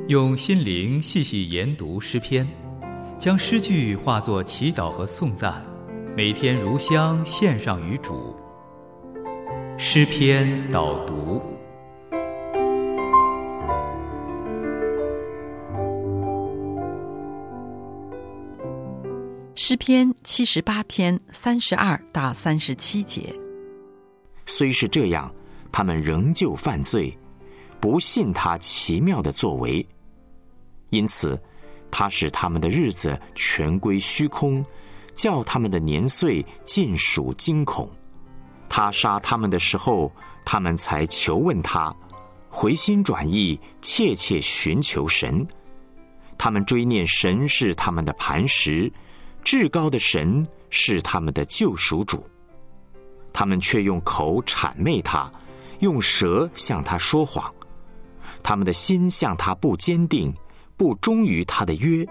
用心灵细细研读诗篇，将诗句化作祈祷和颂赞，每天如香献上于主。诗篇导读。 诗篇78篇32到37节。 虽是这样，他们仍旧犯罪，不信他奇妙的作为，因此他使他们的日子全归虚空，叫他们的年岁尽属惊恐。他杀他们的时候，他们才求问他，回心转意，切切寻求神。他们追念神是他们的磐石，至高的神是他们的救赎主。他们却用口谄媚他，用舌向他说谎。他们的心向他不坚定，不忠于他的约。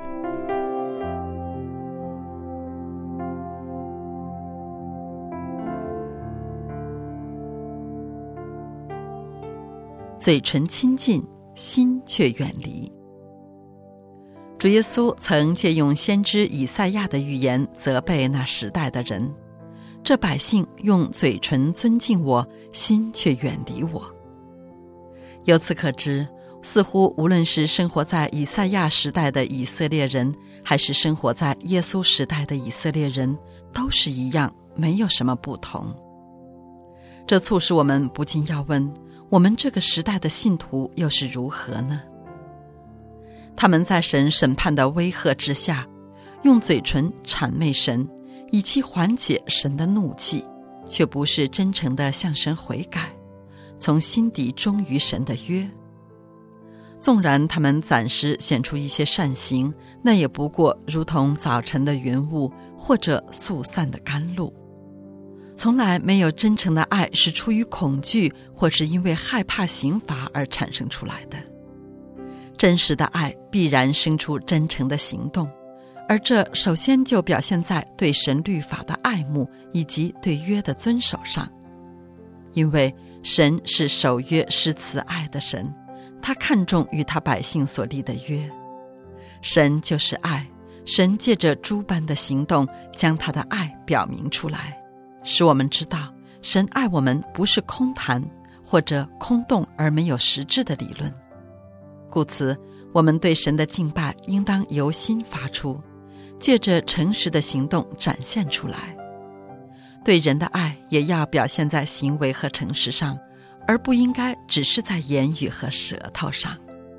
嘴唇亲近，心却远离。主耶稣曾借用先知以赛亚的预言责备那时代的人，这百姓用嘴唇尊敬我，心却远离我。由此可知，似乎无论是生活在以赛亚时代的以色列人，还是生活在耶稣时代的以色列人，都是一样，没有什么不同。这促使我们不禁要问，我们这个时代的信徒又是如何呢？他们在神审判的威吓之下，用嘴唇谄媚神，以期缓解神的怒气，却不是真诚地向神悔改，从心底忠于神的约。纵然他们暂时显出一些善行，那也不过如同早晨的云雾，或者速散的甘露。从来没有真诚的爱是出于恐惧，或是因为害怕刑罚而产生出来的。真实的爱必然生出真诚的行动，而这首先就表现在对神律法的爱慕以及对约的遵守上。因为神是守约施慈爱的神，他看重与他百姓所立的约。神就是爱，神借着诸般的行动将他的爱表明出来，使我们知道神爱我们不是空谈或者空洞而没有实质的理论。故此，我们对神的敬拜应当由心发出，借着诚实的行动展现出来。对人的爱也要表现在行为和诚实上，而不应该只是在言语和舌头上。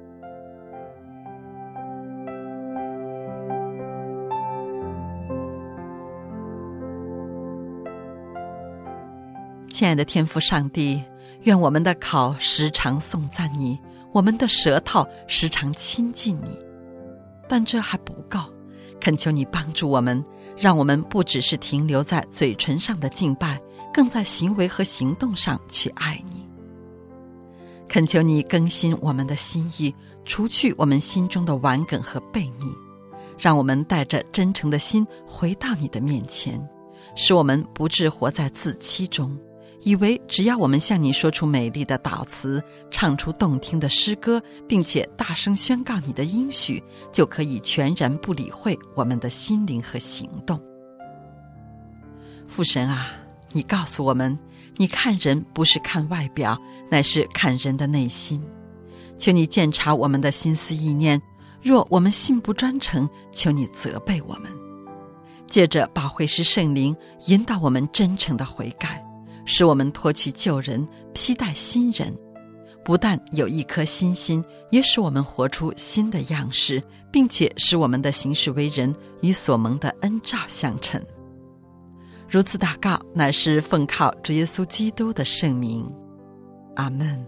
亲爱的天父上帝，愿我们的口时常颂赞你，我们的舌头时常亲近你。但这还不够，恳求你帮助我们，让我们不只是停留在嘴唇上的敬拜，更在行为和行动上去爱你。恳求你更新我们的心意，除去我们心中的顽梗和悖逆，让我们带着真诚的心回到你的面前，使我们不致活在自欺中，以为只要我们向你说出美丽的祷词，唱出动听的诗歌，并且大声宣告你的应许，就可以全然不理会我们的心灵和行动。父神啊，你告诉我们，你看人不是看外表，乃是看人的内心。求你鉴察我们的心思意念，若我们心不专诚，求你责备我们。借着保惠师圣灵引导我们真诚的悔改，使我们脱去旧人，披戴新人。不但有一颗新心，也使我们活出新的样式，并且使我们的行事为人与所蒙的恩照相称。如此祷告，乃是奉靠主耶稣基督的圣名。阿们。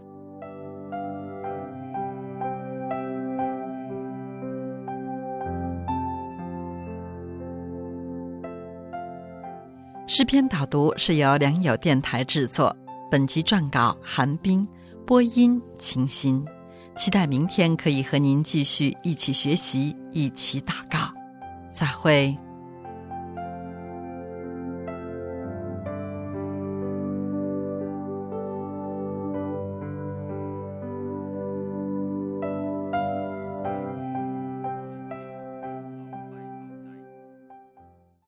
诗篇导读是由良友电台制作，本集撰稿韩冰，播音清新。期待明天可以和您继续一起学习，一起祷告。再会。